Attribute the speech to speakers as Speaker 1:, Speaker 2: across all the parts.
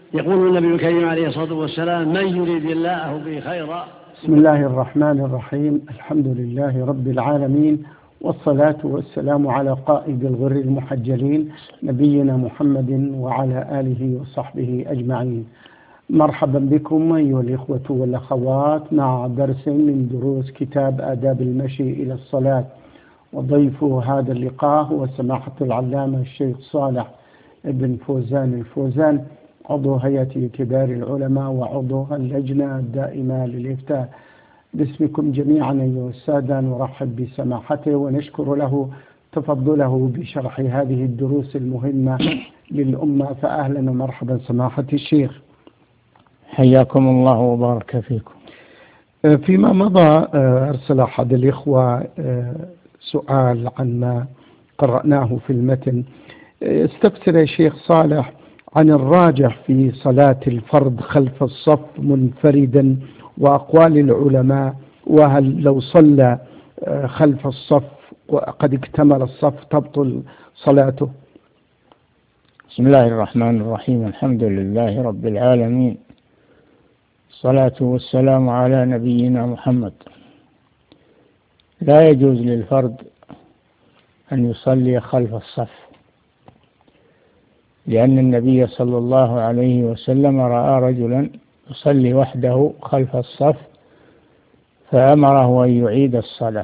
Speaker 1: يقول النبي الكريم عليه الصلاة والسلام: من يريد الله به خيرا.
Speaker 2: بسم الله الرحمن الرحيم. الحمد لله رب العالمين، والصلاة والسلام على قائد الغر المحجلين نبينا محمد وعلى آله وصحبه أجمعين. مرحبا بكم أيها الإخوة والأخوات مع درس من دروس كتاب آداب المشي إلى الصلاة، وضيف هذا اللقاء هو سماحة العلامة الشيخ صالح بن فوزان الفوزان، عضو هيئة كبار العلماء وعضو اللجنة الدائمة للإفتاء. باسمكم جميعا أيها السادة نرحب بسماحته ونشكر له تفضله بشرح هذه الدروس المهمة للأمة، فأهلا ومرحبا سماحة الشيخ.
Speaker 3: حياكم الله وبارك فيكم.
Speaker 2: فيما مضى أرسل أحد الإخوة سؤال عن ما قرأناه في المتن. استفسر يا شيخ صالح عن الراجح في صلاة الفرد خلف الصف منفردا وأقوال العلماء، وهل لو صلى خلف الصف وقد اكتمل الصف تبطل صلاته؟
Speaker 3: بسم الله الرحمن الرحيم. الحمد لله رب العالمين، الصلاة والسلام على نبينا محمد. لا يجوز للفرد أن يصلي خلف الصف، لأن النبي صلى الله عليه وسلم رأى رجلا يصلي وحده خلف الصف فأمره أن يعيد الصلاة.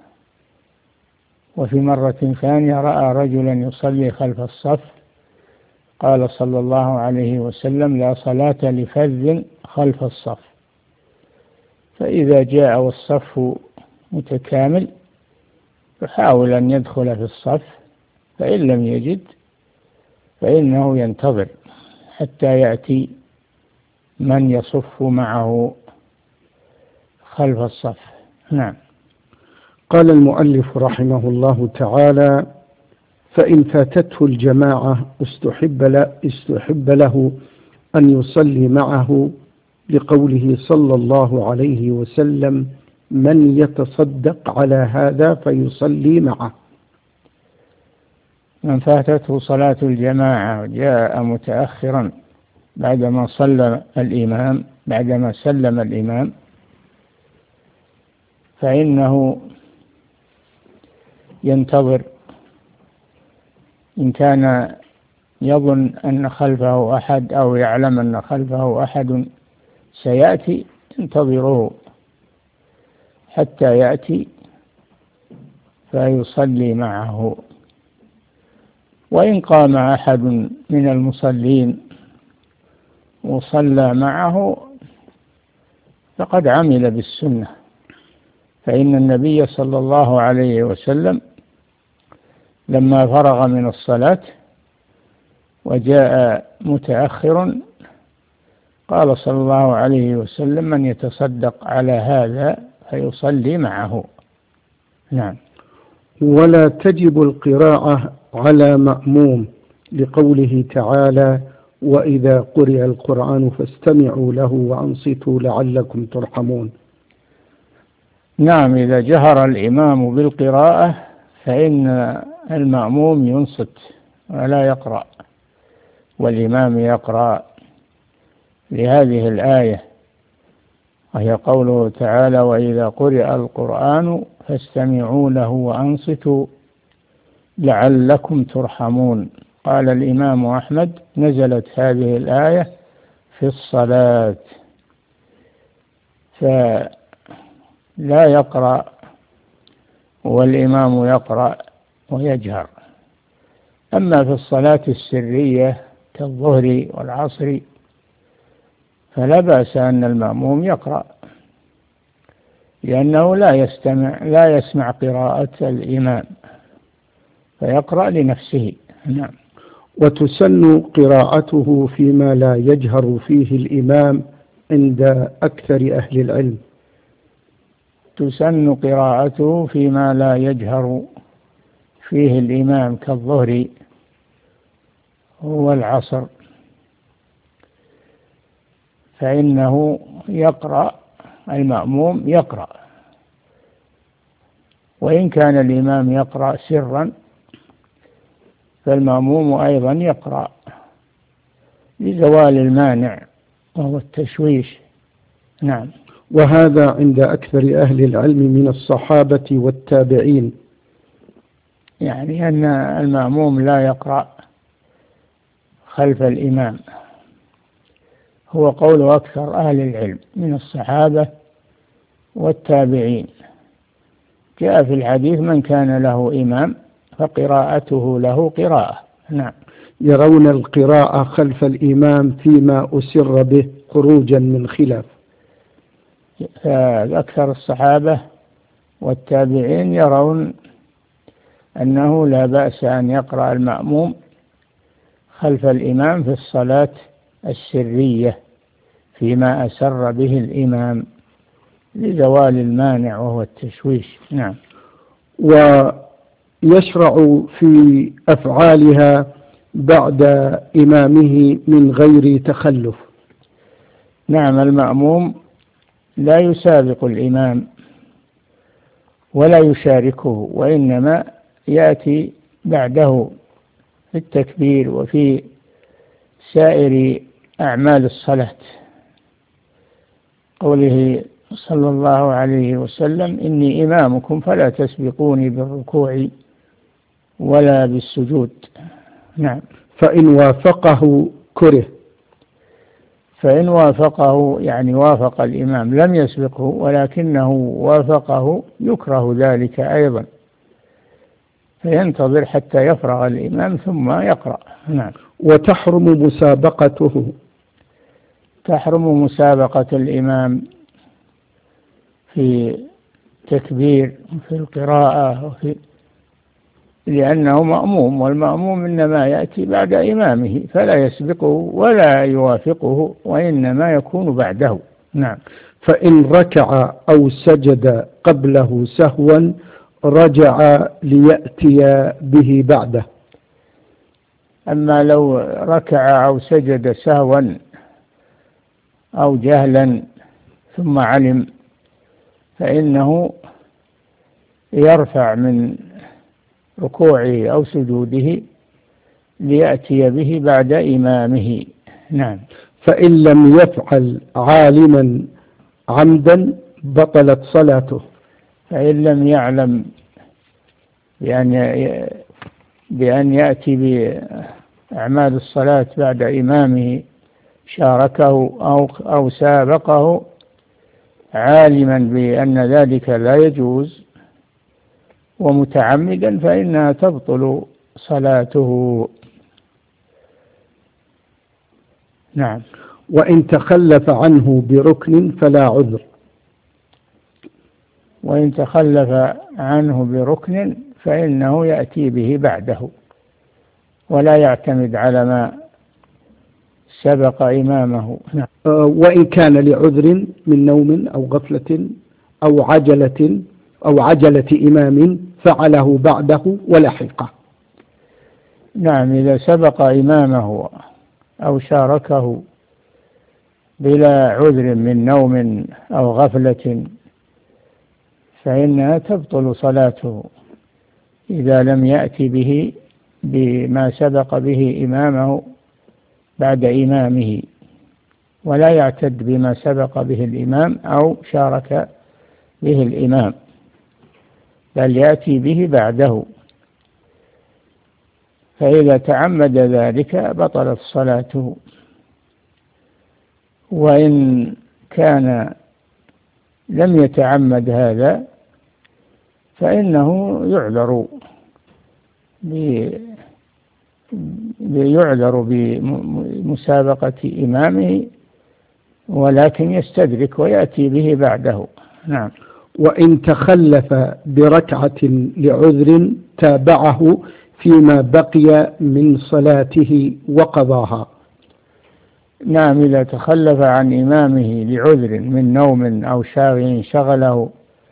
Speaker 3: وفي مرة ثانية رأى رجلا يصلي خلف الصف قال صلى الله عليه وسلم: لا صلاة لفذ خلف الصف. فإذا جاء والصف متكامل يحاول أن يدخل في الصف، فإن لم يجد فإنه ينتظر حتى يأتي من يصف معه خلف الصف. نعم.
Speaker 2: قال المؤلف رحمه الله تعالى: فإن فاتته الجماعة استحب له أن يصلي معه، لقوله صلى الله عليه وسلم: من يتصدق على هذا فيصلي معه.
Speaker 3: من فاتته صلاة الجماعة وجاء متأخرا بعدما سلم الإمام فإنه ينتظر، إن كان يظن أن خلفه أحد أو يعلم أن خلفه أحد سيأتي ينتظره حتى يأتي فيصلي معه. وإن قام أحد من المصلين وصلى معه فقد عمل بالسنة، فإن النبي صلى الله عليه وسلم لما فرغ من الصلاة وجاء متأخر قال صلى الله عليه وسلم: من يتصدق على هذا فيصلي معه. نعم.
Speaker 2: ولا تجب القراءة على مأموم، لقوله تعالى: وإذا قرئ القرآن فاستمعوا له وأنصتوا لعلكم ترحمون.
Speaker 3: نعم، إذا جهر الإمام بالقراءة فإن المأموم ينصت ولا يقرأ، والإمام يقرأ لهذه الآية، وهي قوله تعالى: وإذا قرئ القرآن فاستمعوا له وأنصتوا لعلكم ترحمون. قال الإمام أحمد: نزلت هذه الآية في الصلاة، فلا يقرأ والإمام يقرأ ويجهر. أما في الصلاة السرية كالظهر والعصر فلا بأس أن المأموم يقرأ، لأنه لا يسمع قراءة الإمام فيقرأ لنفسه. نعم.
Speaker 2: وتسن قراءته فيما لا يجهر فيه الإمام عند أكثر أهل العلم.
Speaker 3: تسن قراءته فيما لا يجهر فيه الإمام كالظهر والعصر، فإنه يقرأ، المأموم يقرأ، وإن كان الإمام يقرأ سرا فالمأموم أيضا يقرأ، لزوال المانع وهو التشويش. نعم.
Speaker 2: وهذا عند أكثر أهل العلم من الصحابة والتابعين،
Speaker 3: يعني أن المأموم لا يقرأ خلف الإمام، هو قول أكثر أهل العلم من الصحابة والتابعين. جاء في الحديث من كان له إمام فقراءته له قراءة. نعم.
Speaker 2: يرون القراءة خلف الإمام فيما أسر به خروجا من خلاف.
Speaker 3: أكثر الصحابة والتابعين يرون أنه لا بأس أن يقرأ المأموم خلف الإمام في الصلاة السرية فيما أسر به الإمام لزوال المانع وهو التشويش. نعم.
Speaker 2: ويشرع في أفعالها بعد إمامه من غير تخلف.
Speaker 3: نعم. المأموم لا يسابق الإمام ولا يشاركه، وإنما يأتي بعده في التكبير وفي سائر أعمال الصلاة، قوله صلى الله عليه وسلم: إني إمامكم فلا تسبقوني بالركوع ولا بالسجود. نعم.
Speaker 2: فإن وافقه كره.
Speaker 3: فإن وافقه يعني وافق الإمام، لم يسبقه ولكنه وافقه، يكره ذلك أيضا، فينتظر حتى يفرغ الإمام ثم يقرأ. نعم.
Speaker 2: وتحرم مسابقته.
Speaker 3: تحرم مسابقة الإمام في تكبير وفي القراءة لأنه مأموم، والمأموم إنما يأتي بعد إمامه فلا يسبقه ولا يوافقه، وإنما يكون بعده. نعم.
Speaker 2: فإن ركع أو سجد قبله سهوا رجع ليأتي به بعده.
Speaker 3: أما لو ركع أو سجد سهوا أو جهلا ثم علم فإنه يرفع من ركوعه أو سجوده ليأتي به بعد إمامه. نعم.
Speaker 2: فإن لم يفعل عالما عمدا بطلت صلاته.
Speaker 3: فإن لم يعلم بأن يأتي بأعمال الصلاة بعد إمامه شاركه أو سابقه عالما بأن ذلك لا يجوز ومتعمدا فإنها تبطل صلاته. نعم.
Speaker 2: وإن تخلف عنه بركن فلا عذر.
Speaker 3: وإن تخلف عنه بركن فإنه يأتي به بعده ولا يعتمد على ما سبق إمامه. نعم.
Speaker 2: وإن كان لعذر من نوم أو غفلة أو عجلة إمام فعله بعده ولحقه.
Speaker 3: نعم. إذا سبق إمامه أو شاركه بلا عذر من نوم أو غفلة فإنها تبطل صلاته إذا لم يأتي به بما سبق به إمامه بعد إمامه، ولا يعتد بما سبق به الإمام أو شارك به الإمام، بل يأتي به بعده، فإذا تعمد ذلك بطلت صلاته. وإن كان لم يتعمد هذا فإنه يعذر بمسابقة إمامه، ولكن يستدرك ويأتي به بعده. نعم.
Speaker 2: وإن تخلف بركعة لعذر تابعه فيما بقي من صلاته وقضاها.
Speaker 3: نعم. إذا تخلف عن إمامه لعذر من نوم أو شاغل شغله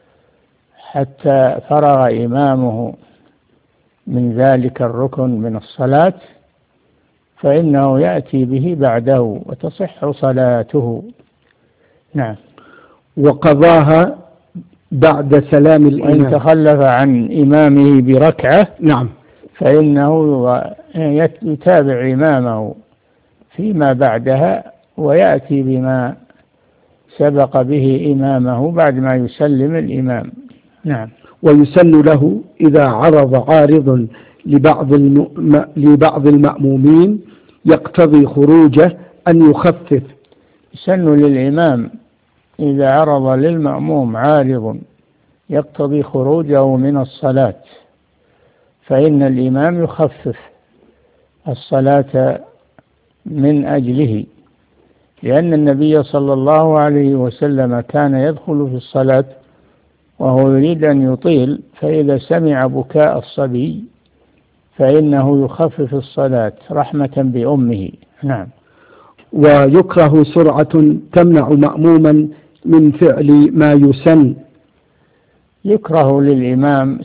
Speaker 3: حتى فرغ إمامه من ذلك الركن من الصلاة فإنه يأتي به بعده وتصح صلاته. نعم.
Speaker 2: وقضاها بعد سلام الإمام.
Speaker 3: وإن تخلف عن إمامه بركعة
Speaker 2: نعم
Speaker 3: فإنه يتابع إمامه فيما بعدها ويأتي بما سبق به إمامه بعد ما يسلم الإمام. نعم.
Speaker 2: ويسن له إذا عرض عارض لبعض المأمومين يقتضي خروجه أن يخفف.
Speaker 3: يسن للإمام إذا عرض للمأموم عارض يقتضي خروجه من الصلاة فإن الإمام يخفف الصلاة من أجله، لأن النبي صلى الله عليه وسلم كان يدخل في الصلاة وهو يريد أن يطيل، فإذا سمع بكاء الصبي فإنه يخفف الصلاة رحمة بأمه. نعم.
Speaker 2: ويكره سرعة تمنع مأموما من فعل ما يسن.
Speaker 3: يكره للإمام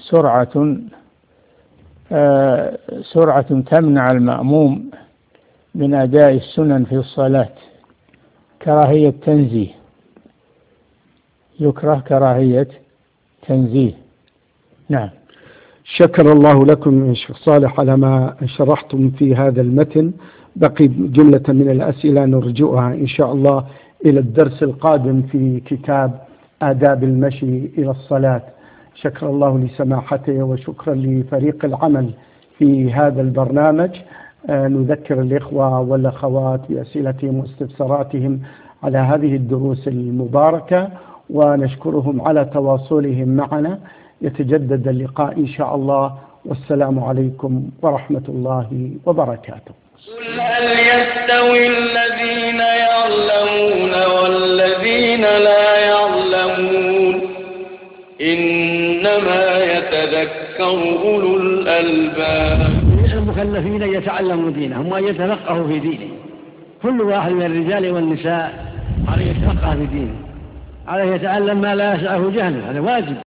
Speaker 3: سرعة تمنع المأموم من أداء السنن في الصلاة، كراهية تنزيه، يكره كراهية تنزيه. نعم.
Speaker 2: شكر الله لكم يا شيخ صالح على ما شرحتم في هذا المتن. بقي جملة من الأسئلة نرجئها إن شاء الله إلى الدرس القادم في كتاب آداب المشي إلى الصلاة. شكر الله لسماحته وشكرا لفريق العمل في هذا البرنامج. نذكر الإخوة والأخوات بأسئلتهم واستفساراتهم على هذه الدروس المباركة، ونشكرهم على تواصلهم معنا. يتجدد اللقاء إن شاء الله، والسلام عليكم ورحمة الله وبركاته.
Speaker 4: قل هل يستوي الذين يعلمون والذين لا يعلمون إنما يتذكر أولو الألباب.
Speaker 1: المكلفين يتعلموا دينهم وأن يتفقهوا في دينهم. كل واحد من الرجال والنساء عليه يتفقه في دينه، عليه يتعلم ما لا يسعه جهله، هذا واجب.